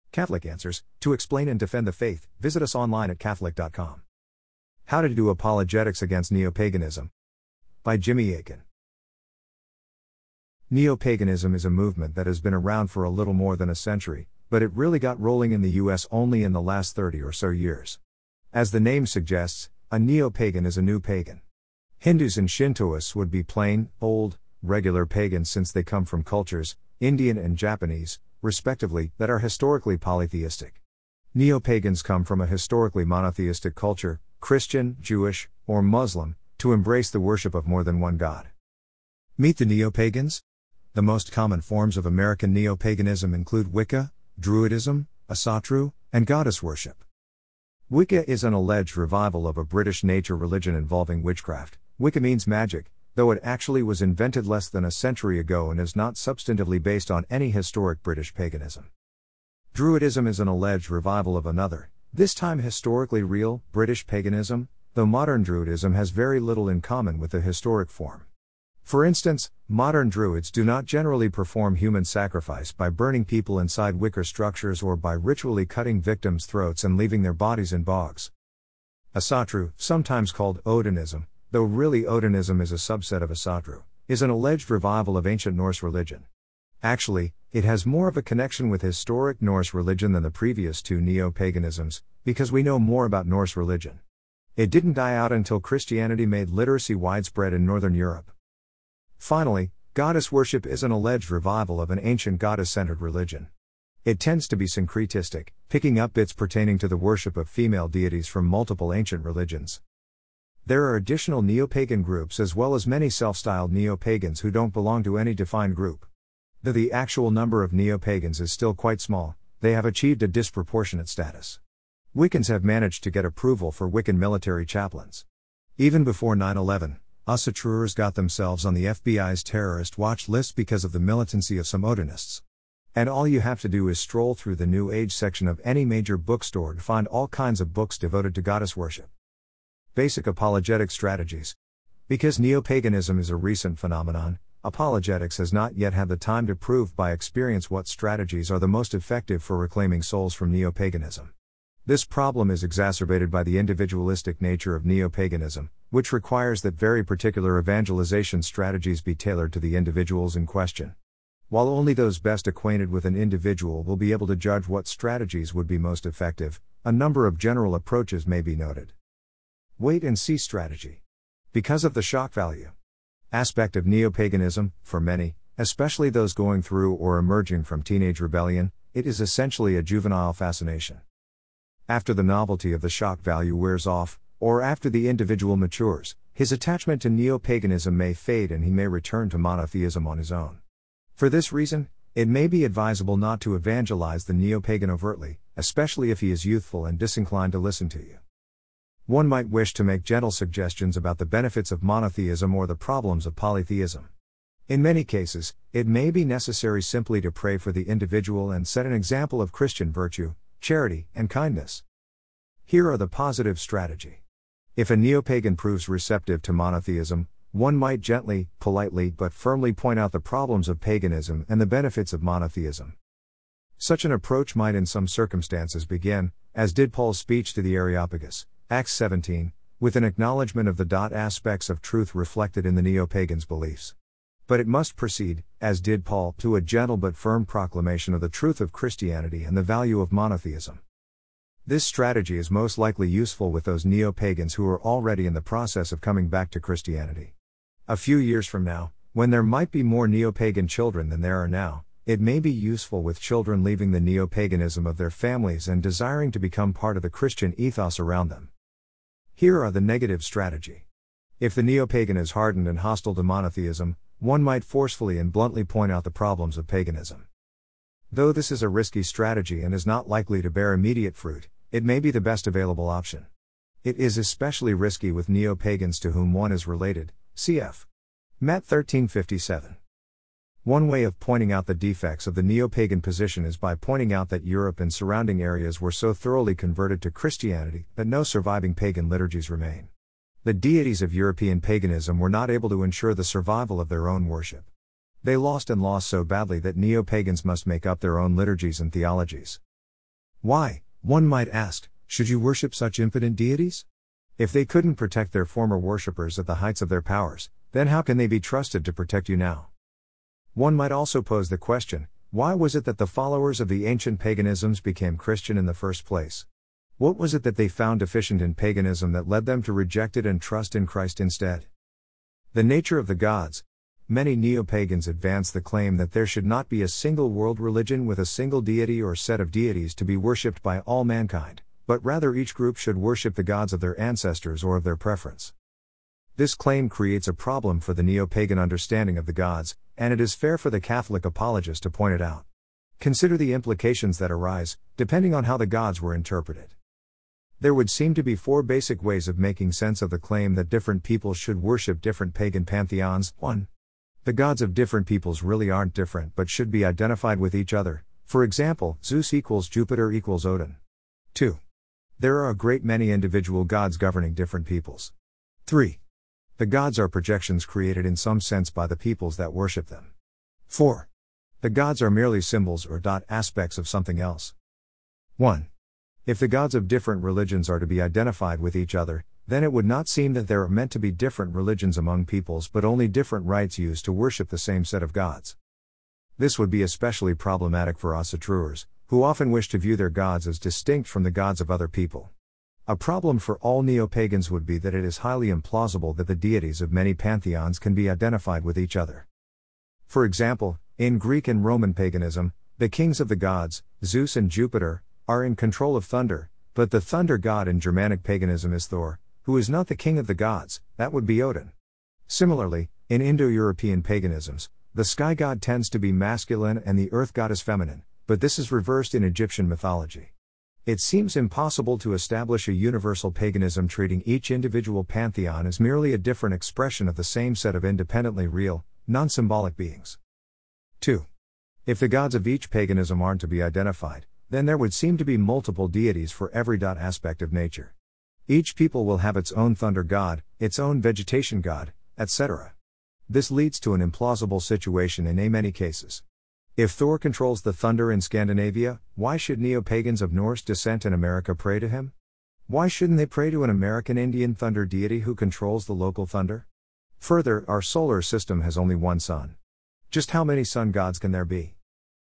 Catholic Answers. To explain and defend the faith, visit us online at Catholic.com. How to do apologetics against neo-paganism. By Jimmy Akin. Neo-paganism is a movement that has been around for a little more than a century, but it really got rolling in the US only in the last 30 or so years. As the name suggests, a neo-pagan is a new pagan. Hindus and Shintoists would be plain, old, regular pagans since they come from cultures, Indian and Japanese, respectively, that are historically polytheistic. Neo-pagans come from a historically monotheistic culture, Christian, Jewish, or Muslim, to embrace the worship of more than one god. Meet the neo-pagans? The most common forms of American neo-paganism include Wicca, Druidism, Asatru, and goddess worship. Wicca is an alleged revival of a British nature religion involving witchcraft. Wicca means magic, though it actually was invented less than a century ago and is not substantively based on any historic British paganism. Druidism is an alleged revival of another, this time historically real, British paganism, though modern Druidism has very little in common with the historic form. For instance, modern Druids do not generally perform human sacrifice by burning people inside wicker structures or by ritually cutting victims' throats and leaving their bodies in bogs. Asatru, sometimes called Odinism, though really Odinism is a subset of Asatru, is an alleged revival of ancient Norse religion. Actually, it has more of a connection with historic Norse religion than the previous two neo-paganisms, because we know more about Norse religion. It didn't die out until Christianity made literacy widespread in Northern Europe. Finally, goddess worship is an alleged revival of an ancient goddess-centered religion. It tends to be syncretistic, picking up bits pertaining to the worship of female deities from multiple ancient religions. There are additional neo-pagan groups as well as many self-styled neo-pagans who don't belong to any defined group. Though the actual number of neo-pagans is still quite small, they have achieved a disproportionate status. Wiccans have managed to get approval for Wiccan military chaplains. Even before 9/11, Asatrurs got themselves on the FBI's terrorist watch list because of the militancy of some Odinists. And all you have to do is stroll through the New Age section of any major bookstore to find all kinds of books devoted to goddess worship. Basic apologetic strategies. Because neo-paganism is a recent phenomenon, apologetics has not yet had the time to prove by experience what strategies are the most effective for reclaiming souls from neo-paganism. This problem is exacerbated by the individualistic nature of neo-paganism, which requires that very particular evangelization strategies be tailored to the individuals in question. While only those best acquainted with an individual will be able to judge what strategies would be most effective, a number of general approaches may be noted. Wait-and-see strategy. Because of the shock value aspect of neo-paganism, for many, especially those going through or emerging from teenage rebellion, it is essentially a juvenile fascination. After the novelty of the shock value wears off, or after the individual matures, his attachment to neo-paganism may fade and he may return to monotheism on his own. For this reason, it may be advisable not to evangelize the neo-pagan overtly, especially if he is youthful and disinclined to listen to you. One might wish to make gentle suggestions about the benefits of monotheism or the problems of polytheism. In many cases, it may be necessary simply to pray for the individual and set an example of Christian virtue, charity, and kindness. Here are the positive strategy. If a neo-pagan proves receptive to monotheism, one might gently, politely but firmly point out the problems of paganism and the benefits of monotheism. Such an approach might in some circumstances begin, as did Paul's speech to the Areopagus, Acts 17, with an acknowledgement of the aspects of truth reflected in the neo-pagans' beliefs. But it must proceed, as did Paul, to a gentle but firm proclamation of the truth of Christianity and the value of monotheism. This strategy is most likely useful with those neo-pagans who are already in the process of coming back to Christianity. A few years from now, when there might be more neo-pagan children than there are now, it may be useful with children leaving the neo-paganism of their families and desiring to become part of the Christian ethos around them. Here are the negative strategy. If the neo-pagan is hardened and hostile to monotheism, one might forcefully and bluntly point out the problems of paganism. Though this is a risky strategy and is not likely to bear immediate fruit, it may be the best available option. It is especially risky with neo-pagans to whom one is related, cf. Matt 13:57. One way of pointing out the defects of the neo-pagan position is by pointing out that Europe and surrounding areas were so thoroughly converted to Christianity that no surviving pagan liturgies remain. The deities of European paganism were not able to ensure the survival of their own worship. They lost so badly that neo-pagans must make up their own liturgies and theologies. Why, one might ask, should you worship such impotent deities? If they couldn't protect their former worshippers at the heights of their powers, then how can they be trusted to protect you now? One might also pose the question, why was it that the followers of the ancient paganisms became Christian in the first place? What was it that they found deficient in paganism that led them to reject it and trust in Christ instead? The nature of the gods. Many neo-pagans advance the claim that there should not be a single world religion with a single deity or set of deities to be worshipped by all mankind, but rather each group should worship the gods of their ancestors or of their preference. This claim creates a problem for the neo-pagan understanding of the gods, and it is fair for the Catholic apologist to point it out. Consider the implications that arise, depending on how the gods were interpreted. There would seem to be four basic ways of making sense of the claim that different peoples should worship different pagan pantheons. 1. The gods of different peoples really aren't different but should be identified with each other, for example, Zeus equals Jupiter equals Odin. 2. There are a great many individual gods governing different peoples. 3. The gods are projections created in some sense by the peoples that worship them. 4. The gods are merely symbols or aspects of something else. 1. If the gods of different religions are to be identified with each other, then it would not seem that there are meant to be different religions among peoples but only different rites used to worship the same set of gods. This would be especially problematic for Asatruers, who often wish to view their gods as distinct from the gods of other people. A problem for all neo-pagans would be that it is highly implausible that the deities of many pantheons can be identified with each other. For example, in Greek and Roman paganism, the kings of the gods, Zeus and Jupiter, are in control of thunder, but the thunder god in Germanic paganism is Thor, who is not the king of the gods, that would be Odin. Similarly, in Indo-European paganisms, the sky god tends to be masculine and the earth god is feminine, but this is reversed in Egyptian mythology. It seems impossible to establish a universal paganism treating each individual pantheon as merely a different expression of the same set of independently real, non-symbolic beings. 2. If the gods of each paganism aren't to be identified, then there would seem to be multiple deities for every aspect of nature. Each people will have its own thunder god, its own vegetation god, etc. This leads to an implausible situation in many cases. If Thor controls the thunder in Scandinavia, why should neo-pagans of Norse descent in America pray to him? Why shouldn't they pray to an American Indian thunder deity who controls the local thunder? Further, our solar system has only one sun. Just how many sun gods can there be?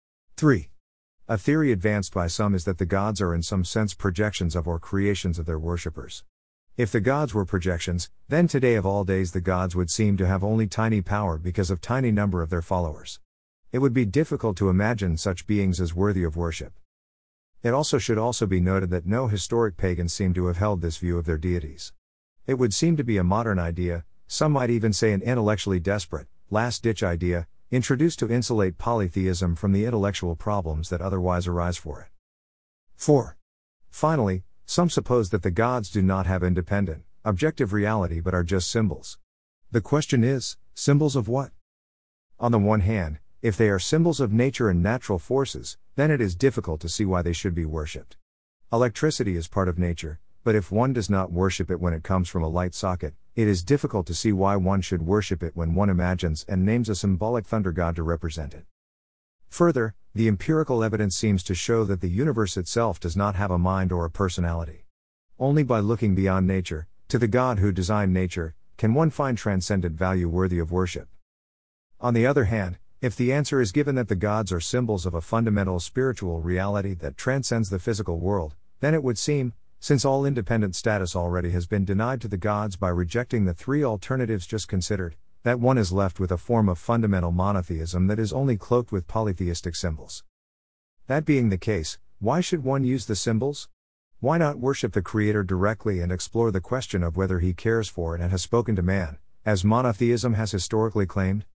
3. A theory advanced by some is that the gods are in some sense projections of or creations of their worshippers. If the gods were projections, then today of all days the gods would seem to have only tiny power because of tiny number of their followers. It would be difficult to imagine such beings as worthy of worship. It should also be noted that no historic pagans seem to have held this view of their deities. It would seem to be a modern idea, some might even say an intellectually desperate, last-ditch idea, introduced to insulate polytheism from the intellectual problems that otherwise arise for it. 4. Finally, some suppose that the gods do not have independent, objective reality but are just symbols. The question is, symbols of what? On the one hand, if they are symbols of nature and natural forces, then it is difficult to see why they should be worshipped. Electricity is part of nature, but if one does not worship it when it comes from a light socket, it is difficult to see why one should worship it when one imagines and names a symbolic thunder god to represent it. Further, the empirical evidence seems to show that the universe itself does not have a mind or a personality. Only by looking beyond nature, to the God who designed nature, can one find transcendent value worthy of worship. On the other hand, if the answer is given that the gods are symbols of a fundamental spiritual reality that transcends the physical world, then it would seem, since all independent status already has been denied to the gods by rejecting the three alternatives just considered, that one is left with a form of fundamental monotheism that is only cloaked with polytheistic symbols. That being the case, why should one use the symbols? Why not worship the Creator directly and explore the question of whether He cares for it and has spoken to man, as monotheism has historically claimed?